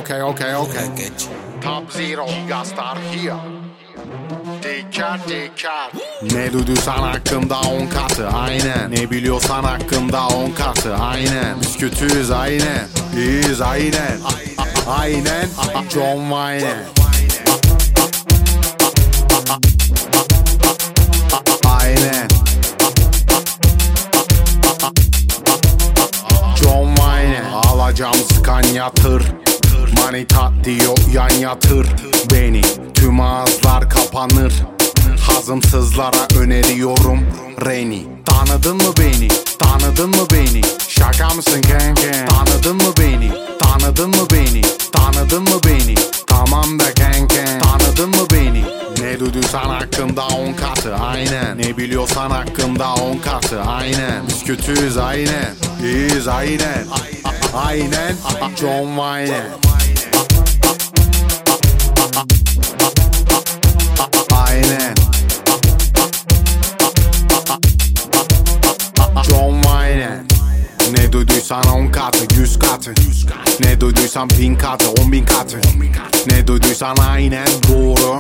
Okay. Top Zero Gastar here. Dikkat. Ne duyduysan hakkımda 10 katı aynen. Ne biliyorsan hakkımda 10 katı aynen. Biz kötüyüz aynen. İyiyiz aynen. Aynen. John Wayne. Aynen. John Wayne. Alacağım sıkan yatır. Manita diyor yan yatır beni. Tüm ağızlar kapanır. Hazımsızlara öneriyorum Reni. Tanıdın mı beni? Tanıdın mı beni? Şaka mısın kanka? Tanıdın mı beni? Tanıdın mı beni? Tanıdın mı beni? Tamam be kanka. Tanıdın mı beni? Ne duyduysan hakkımda 10 katı aynen. Ne biliyorsan hakkımda 10 katı aynen. Biz kötüyüz aynen. İyiyiz aynen. Aynen. John Wayne. Aynen. John Wayne. Ne duyduysan 10 katı 100 katı. Ne duyduysan 1000 katı 10.000 katı. Ne duyduysan aynen doğru.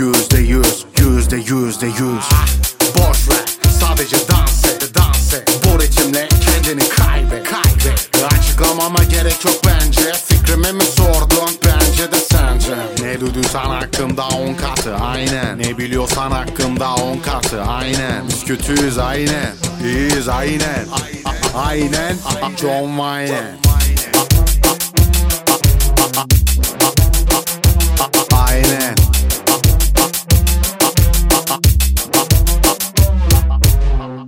%100 Boş ver sadece dans et. Bu ritimle kendini kaybet. Açıklamama gerek yok bence. Fikrimi mi sordun bence de sence. Ne duyduysan hakkımda 10 katı aynen. Ne biliyorsan hakkımda 10 katı aynen. Biz kötüyüz aynen. İyiyiz aynen. Aynen. John Wayne.